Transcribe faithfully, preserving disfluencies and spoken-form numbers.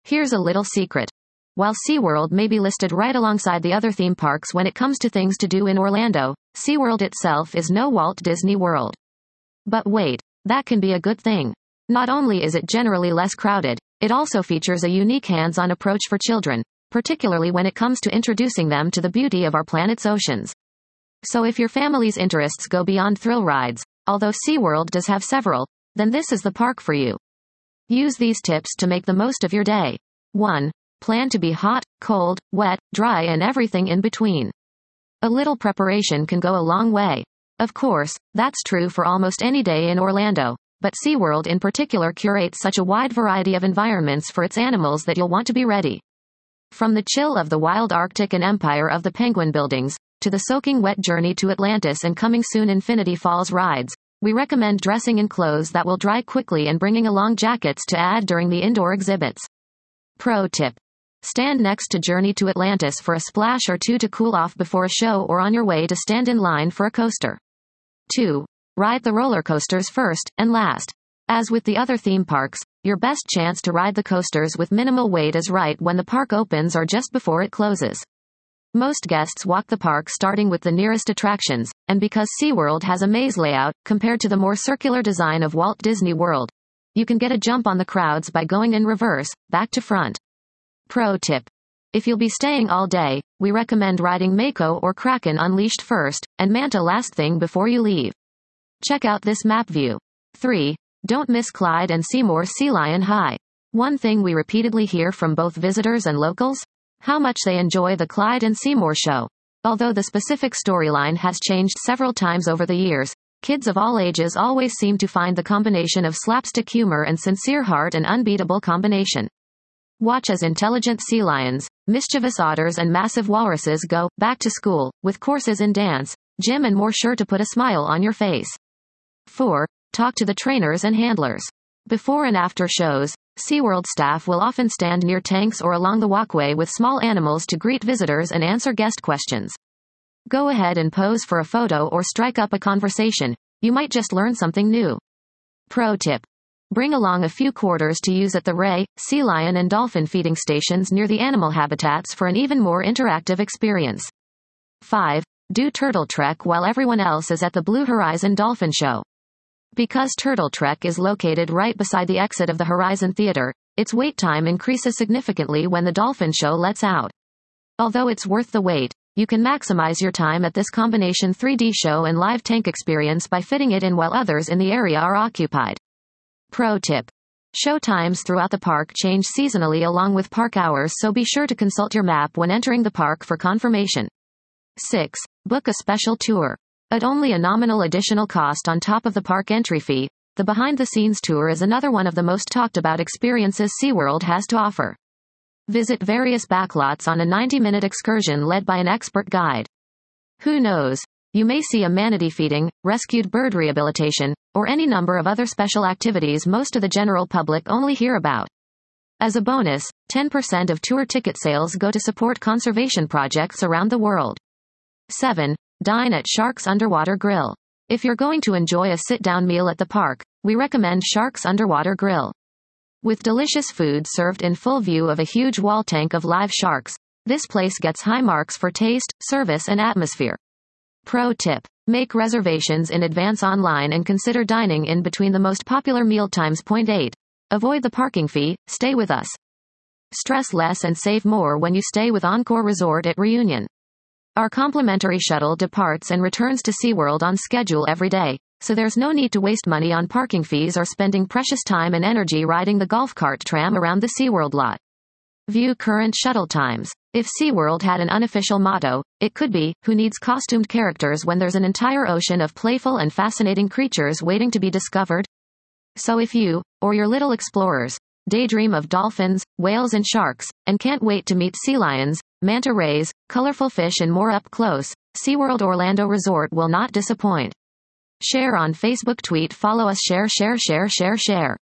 Here's a little secret. While SeaWorld may be listed right alongside the other theme parks when it comes to things to do in Orlando, SeaWorld itself is no Walt Disney World. But wait, that can be a good thing. Not only is it generally less crowded, it also features a unique hands-on approach for children, particularly when it comes to introducing them to the beauty of our planet's oceans. So if your family's interests go beyond thrill rides, although SeaWorld does have several, then this is the park for you. Use these tips to make the most of your day. one. Plan to be hot, cold, wet, dry and everything in between. A little preparation can go a long way. Of course, that's true for almost any day in Orlando, but SeaWorld in particular curates such a wide variety of environments for its animals that you'll want to be ready. From the chill of the wild Arctic and Empire of the Penguin buildings, to the soaking wet journey to Atlantis and coming soon Infinity Falls rides, we recommend dressing in clothes that will dry quickly and bringing along jackets to add during the indoor exhibits. Pro tip. Stand next to Journey to Atlantis for a splash or two to cool off before a show or on your way to stand in line for a coaster. two. Ride the roller coasters first and last. As with the other theme parks, your best chance to ride the coasters with minimal wait is right when the park opens or just before it closes. Most guests walk the park starting with the nearest attractions, and because SeaWorld has a maze layout, compared to the more circular design of Walt Disney World, you can get a jump on the crowds by going in reverse, back to front. Pro tip. If you'll be staying all day, we recommend riding Mako or Kraken Unleashed first, and Manta last thing before you leave. Check out this map view. three. Don't miss Clyde and Seymour Sea Lion High. One thing we repeatedly hear from both visitors and locals? How much they enjoy the Clyde and Seymour show. Although the specific storyline has changed several times over the years, kids of all ages always seem to find the combination of slapstick humor and sincere heart an unbeatable combination. Watch as intelligent sea lions, mischievous otters and massive walruses go back to school, with courses in dance, gym and more sure to put a smile on your face. four. Talk to the trainers and handlers. Before and after shows, SeaWorld staff will often stand near tanks or along the walkway with small animals to greet visitors and answer guest questions. Go ahead and pose for a photo or strike up a conversation. You might just learn something new. Pro tip. Bring along a few quarters to use at the ray, sea lion and dolphin feeding stations near the animal habitats for an even more interactive experience. five. Do Turtle Trek while everyone else is at the Blue Horizon Dolphin Show. Because Turtle Trek is located right beside the exit of the Horizon Theater, its wait time increases significantly when the Dolphin Show lets out. Although it's worth the wait, you can maximize your time at this combination three D show and live tank experience by fitting it in while others in the area are occupied. Pro tip. Show times throughout the park change seasonally along with park hours, so be sure to consult your map when entering the park for confirmation. six. Book a special tour. At only a nominal additional cost on top of the park entry fee, the behind-the-scenes tour is another one of the most talked about experiences SeaWorld has to offer. Visit various backlots on a ninety-minute excursion led by an expert guide. Who knows? You may see a manatee feeding, rescued bird rehabilitation, or any number of other special activities most of the general public only hear about. As a bonus, ten percent of tour ticket sales go to support conservation projects around the world. seven. Dine at Shark's Underwater Grill. If you're going to enjoy a sit-down meal at the park, we recommend Shark's Underwater Grill. With delicious food served in full view of a huge wall tank of live sharks, this place gets high marks for taste, service and atmosphere. Pro tip. Make reservations in advance online and consider dining in between the most popular meal times. Point eight. Avoid the parking fee, stay with us. Stress less and save more when you stay with Encore Resort at Reunion. Our complimentary shuttle departs and returns to SeaWorld on schedule every day, so there's no need to waste money on parking fees or spending precious time and energy riding the golf cart tram around the SeaWorld lot. View current shuttle times. If SeaWorld had an unofficial motto, it could be, who needs costumed characters when there's an entire ocean of playful and fascinating creatures waiting to be discovered? So if you, or your little explorers, daydream of dolphins, whales and sharks, and can't wait to meet sea lions, manta rays, colorful fish and more up close, SeaWorld Orlando Resort will not disappoint. Share on Facebook, tweet, follow us, share, share, share, share, share.